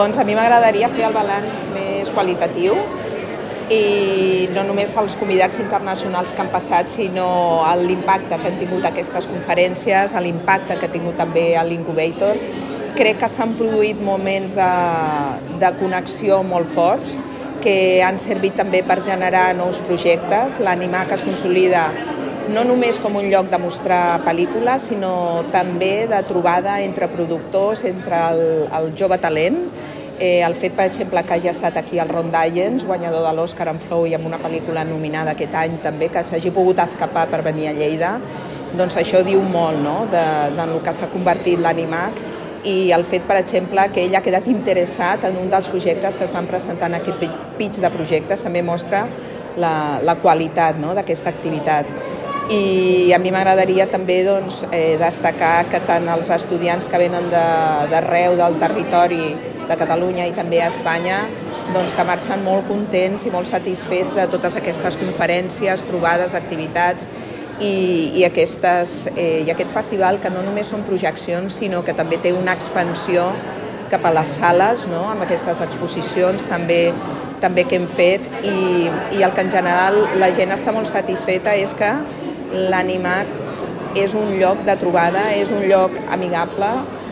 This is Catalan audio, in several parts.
Doncs a mi m'agradaria fer el balanç més qualitatiu i no només els convidats internacionals que han passat, sinó l'impacte que han tingut aquestes conferències, l'impacte que ha tingut també l'Incubator. Crec que s'han produït moments de connexió molt forts que han servit també per generar nous projectes. L'Animac es consolida no només com un lloc de mostrar pel·lícules, sinó també de trobada entre productors, entre el jove talent. El fet, per exemple, que hagi estat aquí el Ron Dayens, guanyador de l'Oscar en Flow i amb una pel·lícula nominada aquest any també, que s'hagi pogut escapar per venir a Lleida, doncs això diu molt, no?, del que s'ha convertit l'Animac, i el fet, per exemple, que ell ha quedat interessat en un dels projectes que es van presentar en aquest pitch de projectes també mostra la qualitat, no?, d'aquesta activitat. I a mi m'agradaria també destacar que tant els estudiants que venen d'arreu del territori de Catalunya i també a Espanya que marxen molt contents i molt satisfets de totes aquestes conferències, trobades, activitats i aquest festival que no només són projeccions sinó que també té una expansió cap a les sales, no?, amb aquestes exposicions també que hem fet i el que en general la gent està molt satisfeta és que l'Animac és un lloc de trobada, és un lloc amigable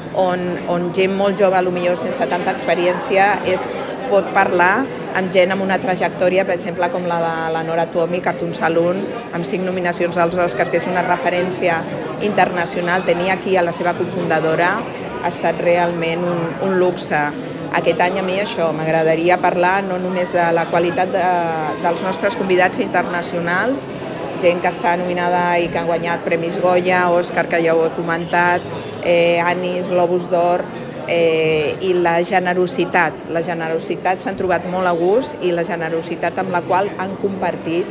on gent molt jove, potser sense tanta experiència, pot parlar amb gent amb una trajectòria, per exemple, com la de la Nora Twomey, Cartoon Saloon, amb 5 nominacions als Oscars, que és una referència internacional. Tenir aquí a la seva cofundadora ha estat realment un luxe. Aquest any a mi això, m'agradaria parlar no només de la qualitat dels nostres convidats internacionals, gent que està nominada i que han guanyat Premis Goya, Òscar, que ja ho he comentat, Annis, Globus d'Or, i la generositat. La generositat s'han trobat molt a gust i la generositat amb la qual han compartit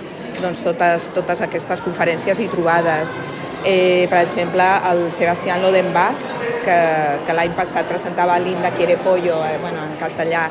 totes aquestes conferències i trobades. Per exemple, el Sebastián Lodenbach, que l'any passat presentava Linda quiere pollo, en castellà,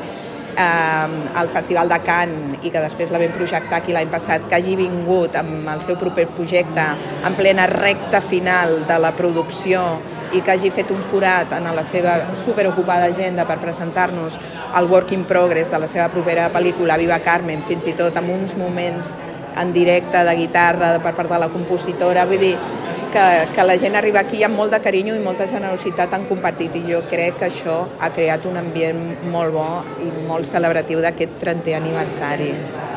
al Festival de Cannes i que després la vam projectar aquí l'any passat, que hagi vingut amb el seu proper projecte en plena recta final de la producció i que hagi fet un forat en la seva superocupada agenda per presentar-nos el work in progress de la seva propera pel·lícula Viva Carmen, fins i tot amb uns moments en directe de guitarra per part de la compositora. Vull dir que la gent arriba aquí amb molt de carinyo i molta generositat han compartit i jo crec que això ha creat un ambient molt bo i molt celebratiu d'aquest 30è aniversari.